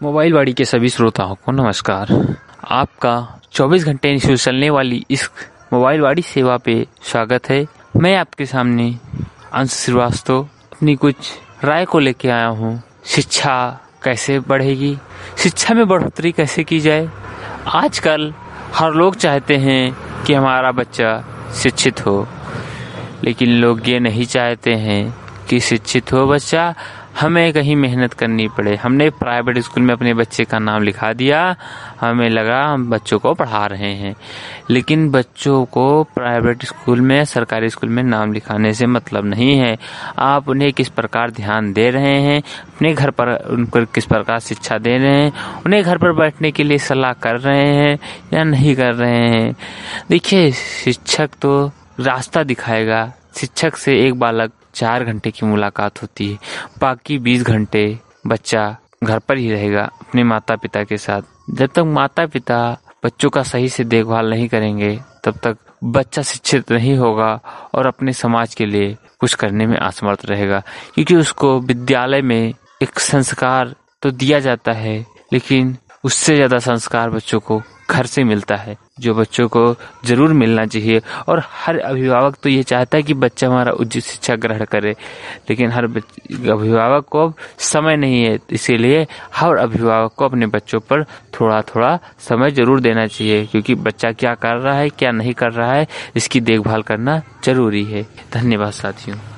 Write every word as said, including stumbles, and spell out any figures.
Mobile वाड़ी के सभी श्रोताओं को नमस्कार। आपका चौबीस घंटे निःशुल्क चलने वाली इस मोबाइल वाड़ी सेवा पे स्वागत है। मैं आपके सामने अंश श्रीवास्तव अपनी कुछ राय को लेके आया हूँ। शिक्षा कैसे बढ़ेगी, शिक्षा में बढ़ोतरी कैसे की जाए। आजकल हर लोग चाहते हैं कि हमारा बच्चा शिक्षित हो, लेकिन लोग ये नहीं चाहते हैं कि शिक्षित हो बच्चा, हमें कहीं मेहनत करनी पड़े। हमने प्राइवेट स्कूल में अपने बच्चे का नाम लिखा दिया, हमें लगा हम बच्चों को पढ़ा रहे हैं, लेकिन बच्चों को प्राइवेट स्कूल में, सरकारी स्कूल में नाम लिखाने से मतलब नहीं है। आप उन्हें किस प्रकार ध्यान दे रहे हैं, अपने घर पर उनको किस प्रकार शिक्षा दे रहे हैं, उन्हें घर पर बैठने के लिए सलाह कर रहे हैं या नहीं कर रहे हैं। देखिए, शिक्षक तो रास्ता दिखाएगा। शिक्षक से एक बालक चार घंटे की मुलाकात होती है, बाकी बीस घंटे बच्चा घर पर ही रहेगा अपने माता पिता के साथ। जब तक माता पिता बच्चों का सही से देखभाल नहीं करेंगे, तब तक बच्चा शिक्षित नहीं होगा और अपने समाज के लिए कुछ करने में असमर्थ रहेगा। क्योंकि उसको विद्यालय में एक संस्कार तो दिया जाता है, लेकिन उससे ज्यादा संस्कार बच्चों को घर से मिलता है, जो बच्चों को जरूर मिलना चाहिए। और हर अभिभावक तो ये चाहता है कि बच्चा हमारा उच्च शिक्षा ग्रहण करे, लेकिन हर अभिभावक को समय नहीं है। इसीलिए हर अभिभावक को अपने बच्चों पर थोड़ा थोड़ा समय जरूर देना चाहिए, क्योंकि बच्चा क्या कर रहा है क्या नहीं कर रहा है, इसकी देखभाल करना जरूरी है। धन्यवाद साथियों।